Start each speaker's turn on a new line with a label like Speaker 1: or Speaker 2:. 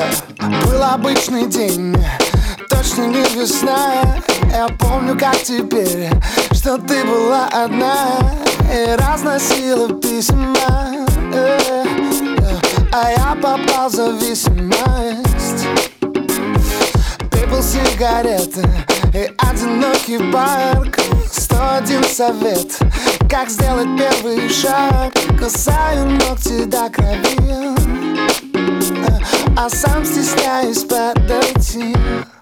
Speaker 1: Был обычный день, точно не весна. Я помню, как теперь, что ты была одна и разносила письма, а я попал в зависимость. Пепел, сигареты и одинокий парк. 101 совет, как сделать первый шаг. Кусаю ногти до крови, а сам стесняюсь подойти.